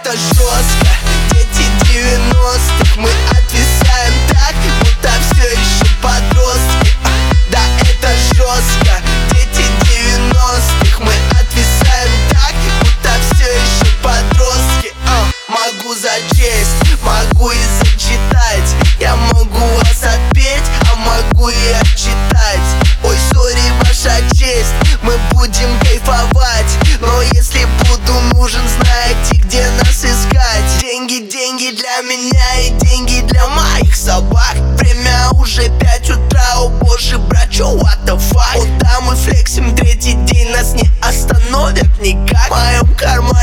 это жестко. Дети 90-х, мы отвисаем так, будто все еще подростки. Да, это жестко. Дети 90-х, мы отвисаем так, будто все еще подростки. Могу зачесть, могу и зачитать. Я могу вас отпеть, а могу и отчитать. Ой, сори, ваша честь, мы будем кайфовать. Но если буду нужен, знаете, где нас искать. Деньги, деньги для меня и деньги для моих собак. Время уже 5 утра, о боже, брачо, what the fuck. О да, мы флексим третий день, нас не остановят никак. В моем кармане